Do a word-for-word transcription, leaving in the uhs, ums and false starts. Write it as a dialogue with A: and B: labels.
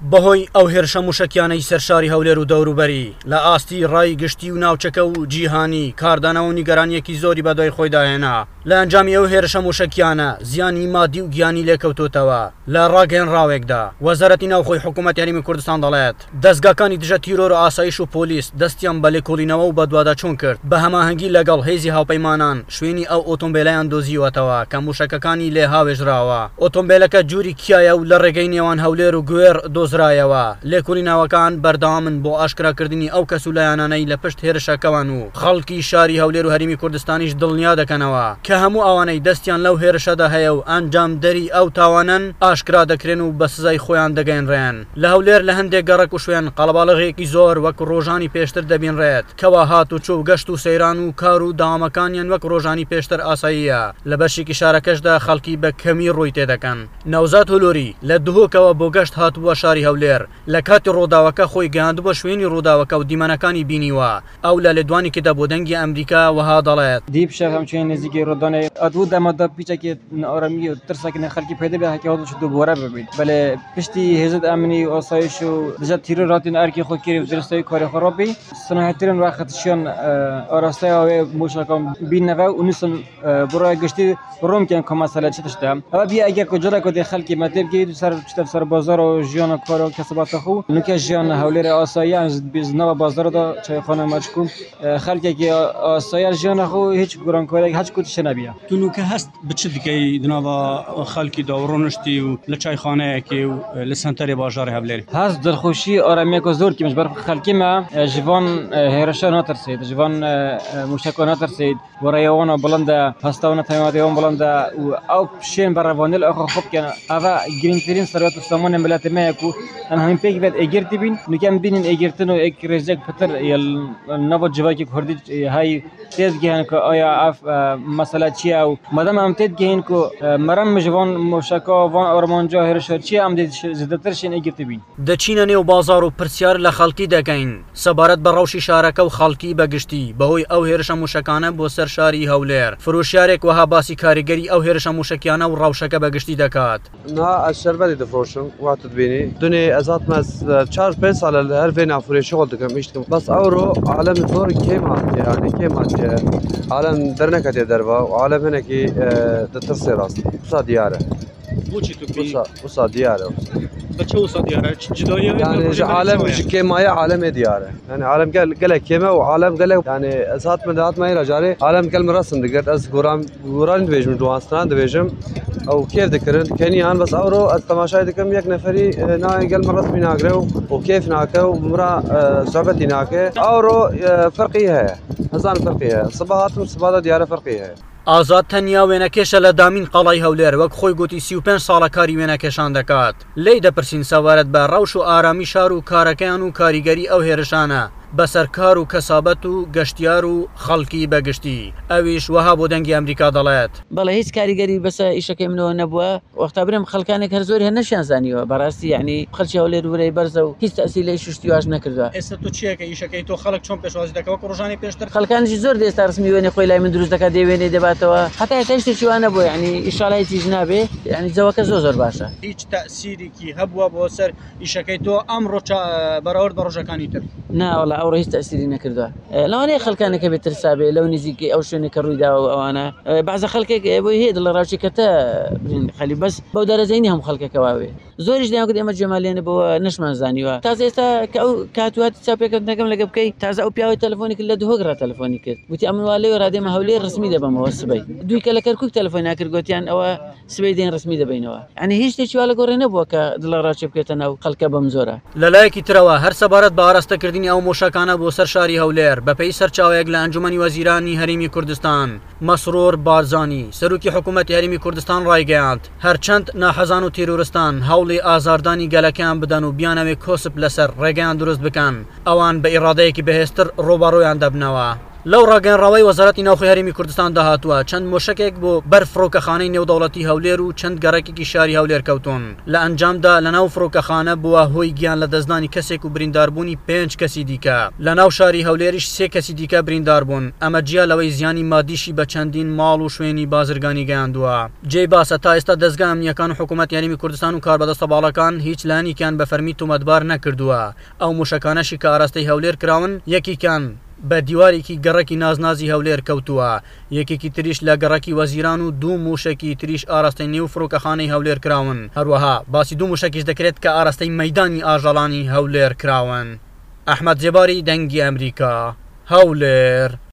A: بەهۆی ئەو هێرشە موشکیانەی سەرشاری هەولێر و دەوروبەری لە ئاستی ڕای گشتی و ناوچەکە و جیهانی کاردانەوە و نیگەرانیەکی زۆری بەدوای خۆی داهێنا. لە ئەنجامی ئەو هێرشە موشکیانە زیانی مادی و گیانی لێکەوتوتەوە. لە ڕاگەیەنراوێکدا وەزارەتی ناوخۆی حکوومەت یاریمی کوردستان دەڵێت دەستگاکانی دژە تیرۆر و ئاسایش و پۆلیس دەستیان بە لێکۆڵینەوە و بە دوواداچوون کرد بە هەماهەنگی لەگەڵ هێزی هاوپەیمانان شوێنی ئەو ئۆتۆمبیلەیان دۆزیوەتەوە کە موشکەکانی لێ هاوێژراوە. ئۆتۆمبیلەکە جووری کیایە و لە ڕێگەی نێوان هەولێر و گوێر دۆزرایەوە. لێکۆڵینەوەکان بەردەوامن بۆ ئاشکراکردنی ئەو کەسولایانانەی لە پشت هێرشەکەوان و خەڵکی شاری هەولێر و هەرێمی کوردستانیش دڵنیا دەکەنەوە کە هەموو ئەوانەی دەستیان لەو هێرشەدا هەیە و ئەنجام دەری ئەو تاوانن ئاشکرا دەکرێن و بە سزای خۆیان دەگەێنڕێن. لە هەولێر لە هەندێک گەڕک و شوێن قەڵەباڵغێکی زۆر وەک ڕۆژانی پێشتر دەبینڕێت کەوا هات و چوو گەشت و سەیران و کار و داوامەکانیان وەک ڕۆژانی پێشتر ئاساییە. لە بەشێکی شارەکەشدا خەڵکی بە کەمی ڕووی تێدەکەن. نەوزاد هولووری لە دهۆکەوە بۆ گەشت هاتووە شاری هەولێر. لە کاتی ڕۆداوەکە خۆی گەیاندووە شوێنی ڕووداوەکە و دیمەنەکانی بینیوە. ئەو لە لێدوانێکدا بۆ دەنگی ئەمریکا وەها دەڵێت
B: دیپ شەم چێن نزیکی ڕۆدانێ ئەدوو دەمەدا پیچێکی ئارامی و ترسێکی خەڵکی پێدا بێ هەکەوتش دووبارە ببیت. بەڵێ پشتی هێزت ئەمنی و ئاسایش و دژە تیرۆر هاتین ئەرکی خۆ کێری و درستەوەی کاری خۆڕۆبی سناهێترین وەختشیان ئاراستەیە موشەکان بینەوە و نووسن بڕای گشتی ڕۆمکیان کە مەسەلە چ تشتە. ئەوە بیا ئەگەر کۆجارێک دێ خەڵکی مەتێب بگەیت و سەر پشتە سەر بازار و ژیانە کار و کەسباتە خۆ نوکە ژیان هەولێر ئاساییان بزنەوە بازاردا چایخانە مەچکوم خەڵکێکی ئاساییان ژیانە خۆ هیچ گۆرانکارێک هەچ کوتشە نەبیە.
C: تو نوکە هەست بچ دکەی دناوە خەڵکی دا و ڕۆنشتی و لە چایخانەیەکی و لە سنتەری باژاری هەولێری
B: هەست دڵخۆشی ئارامێکە زۆر کیمش بەر خەڵکیمە ژیوان هێرشە ناترسید ژیوان موشەکە ناترسید وەڕێەوەنە بڵندە هەستاونە تەماتەوەن بڵندە و ئەو شێن بەڕەوانل ئەخۆ خۆبکەن ئەوە گرنگترین سەروەت و سامانە ملەتمەیەک و ئەن هەمین پێکی بێت ئەگرتی بین نوکەم بینین ئەگرتن و ئەک ڕێزێک پتر نەوە جوواکی کوردی های تێز گەیان کە ئایا ئەف مەسەلە چییە و مەدەم ئەم تێت گەین کە مەرەم مژوان موشەکە وان ئۆرمانجا هێرشە چیە ئەم زیاتر شێن ئەگرتی بین.
A: دەچینە نێو بازار و پرسیار لە خەڵکی دەکەین سەبارەت بە ڕەوشی شارەکە و خەڵکی بەگشتی بەهۆی ئەو هێرشە موشەکانە بۆ سەر شاری هەولێر. فرۆشیارێک وەها باسی کاریگەری ئەو هێرشە موشکیانە و ڕەوشەکە بەگشتی دەکات.
D: نا الشربەتی دەفرۆشم واتت بینی دونێ ئەزات مەس چار پێنج ساڵە لە هەر vê نافورێ شغل دەکەم هیچکەم بەس ئەوڕۆ عالەم زۆر کێم هاتێ یانێ کێم هاتێ عالەم دەرنەکەتێ دەرەوە و عالەم هەنێکی دەترسێ ڕاست وسا دیارە
C: بۆچی تو
D: وسا دیارە
C: بەچە وسا دیارە جدایە
D: عالەم کێمایە عالەمێ دیارە یعنی عالەم gelek kême û alem gelek yani ez hatme dihatmayê re carê alem gel min rasm digir ez goran goran dibêjim ciwanstinan dibêjim ew kêf dikirin keniyan bes ewro ez temaşayê dikim yek neferî nayê gel min resmî nagire û kêf nake û mira sohbetî nake ewro ferqî heye hezan ferqî heye siba hatim siba da diyare ferqî heye.
A: ئازاد تەنیا وێنەکێشە لە دامین قەڵای هەولێر وەک خۆی گوتی سی و پێنج ساڵە کاری وێنەکێشان دەکات. لێی دەپرسین سەبارەت بە ڕەوش و ئارامی شار و کارەکەیان و کاریگەری ئەو هێرشانە بەسەر کار و کەسابەت و گەشتیار و خەڵکی بەگشتی. ئەویش وەها بۆ دەنگی ئەمریکا دەڵێت
E: بەڵێ هیچ کاریگەری بەسە ئیشەکەی منەوە نەبووە وەختا برم خەڵکانێک هەر زۆر هێ نەشیان زانیوە بەڕاستی یعنی خەڵکی هەولێر وەرەی بەرزە و هیچ تەسی لە شتیواژ نەکردووە.
C: ئێستا تو چیەکە ئیشەکەی تۆ خەڵک چۆن پێشوازی دەکەوە ڕۆژانی پێشتر
E: خەڵکانیشی زۆر دێستا ڕسمی وێنێ خۆی لای من دروست دەکات دەوێنێ دەباتەوە هەتا هێتا شتێکی وانە بووە یعنی ئیشاڵای هیچیش نابێ یعنی جەوەکە زۆر زۆر باشە.
C: هیچ تەسیرێکی هەبووە بۆ سەر ئیشەکەی تۆ ئەمڕۆ بەراورد بە ڕۆژەکانی تر؟
E: نا وەڵا ئەوڕۆ هیچ تەسیری نەکردووە. لەوانەیە خەڵکانێکە بێت ترسابێ لەو نزیکی ئەو شوێنێکە ڕوویداوە ئەوانە بەعزە خەڵکێک بۆی هەیە دڵە ڕاوچێکەتە خەلی بەس بەو دەرەجەینی هەموو خەڵکەکەواوێ زۆریش دەیانکرد ئێمە جێمالێنە بۆ نەشمان زانیوە تازە ئێستا کە ئەو کاتوات چاپێکەکەم لەگە بکەی تازە ئەو پیاوەی تەلەفۆنی کرد لە دهۆگرا تەلەفۆنی کرد وتی ئەمنوا لێ ڕادێمە هەولێر ڕسمی دەبەمەوە سبەی دوی کە لە کەرکووک تەلەفۆن ناکرد گوتیان ئەوە سبەی دێن ڕسمی دەبینەوە یعنی هیچ شتێکی وا لە گۆڕێ نەبووە کە دڵە ڕاوچێ بکرێتە ناو خەڵکە بەم زۆرە.
A: لەلایەکی ترەوە هەر سەبارەت بە ئاراستەکردنی ئەو مۆشەکانە بۆ سەر شاری هەولێر بەپێی سەرچاوەیەک لە ئەنجومەنی وەزیرانی هەرێمی کوردستان مەسرۆر بارزانی سەرۆکی حکوومەتی هەرێمی کوردستان ڕایگەیاند هەرچەند ناحەزان و تیرۆرستان هەوڵی ئازاردانی گەلەکەیان بدەن و بیانەوێ کۆسپ لەسەر ڕێگەیان دروست بکەن ئەوان بە ئیرادەیەکی بەهێزتر ڕۆباڕۆیان دەبنەوە. لەو ڕاگەنراوەی وەزارەتی ناوخۆی هەرێمی کوردستان داهاتووە چەند مۆشکێک بۆ بەر فڕۆکەخانەی نێودەوڵەتی هەولێر و چەند گەڕێکێکی شاری هەولێر کەوتون لە ئەنجامدا لە ناو فڕۆکەخانە بووە هۆی گیان لە دەستدانی کەسێک و برینداربوونی پێنج کەسی دیکە لە ناو شاری هەولێریش سێ کەسی دیکە بریندار بوون ئەمە جیا لەوەی زیانی مادیشی بە چەندین ماڵ و شوێنی بازرگانی گەیاندووە جێی باسە تا ئێستا دەستگا ئەمنیەکان و حکوومەت یاریمی کوردستان و کاربەدەستە باڵەکان هیچ لایەنێکیان بە فەرمی تۆمەتبار نەکردووە ئەو موشەکانەشی کە ئاراستەی هەولێر کراون یەکێکیان بە دیوارێکی گەڕێکی نازنازی هەولێر کەوتووە یەکێکی تریش لە گەڕەکی وەزیران و دوو موشکی تریش ئاراستەی نێو فڕۆکەخانەی هەولێر کراون هەروەها باسی دوو موشکیش دەکرێت کە ئاراستەی مەیدانی ئاژەڵانی هەولێر کراون ئەحمەد جێباری دەنگی ئەمریکا هەولێر